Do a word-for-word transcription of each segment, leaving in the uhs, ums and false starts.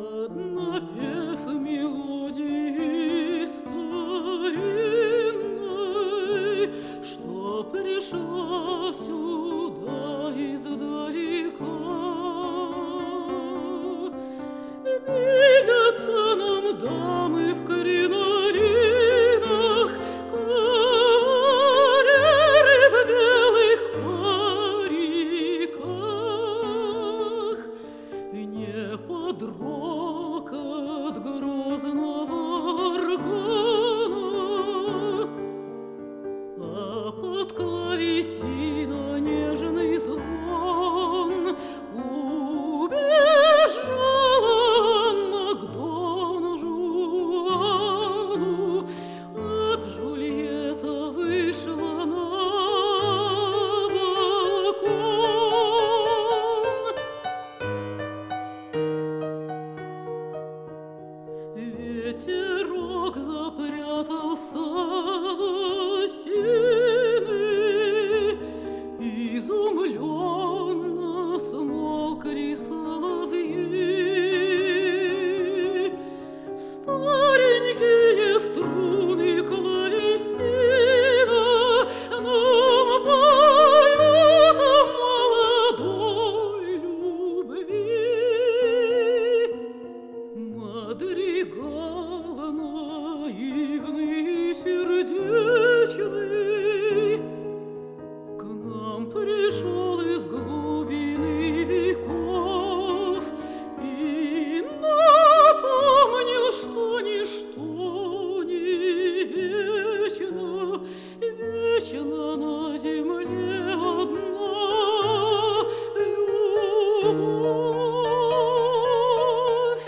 напев мелодии старинной, что пришла сюда издалека. Видятся нам дамы в кринолинах, кавалеры в белых париках, не под рокот грозного органа, а под клавесина нежный звон. Убежала Анна к Дону Жуану, от Джульетта вышла на балкон. Ветерок запрятался в осины, изумленно смолкли соловьи. Старенькие струны клавесина нам поют о молодой любви. Мадригал наивный и сердечный к нам пришел из глубины веков и напомнил, что ничто не вечно, вечно на земле одна любовь.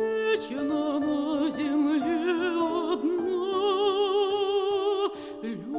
Вечно на земле одна любовь.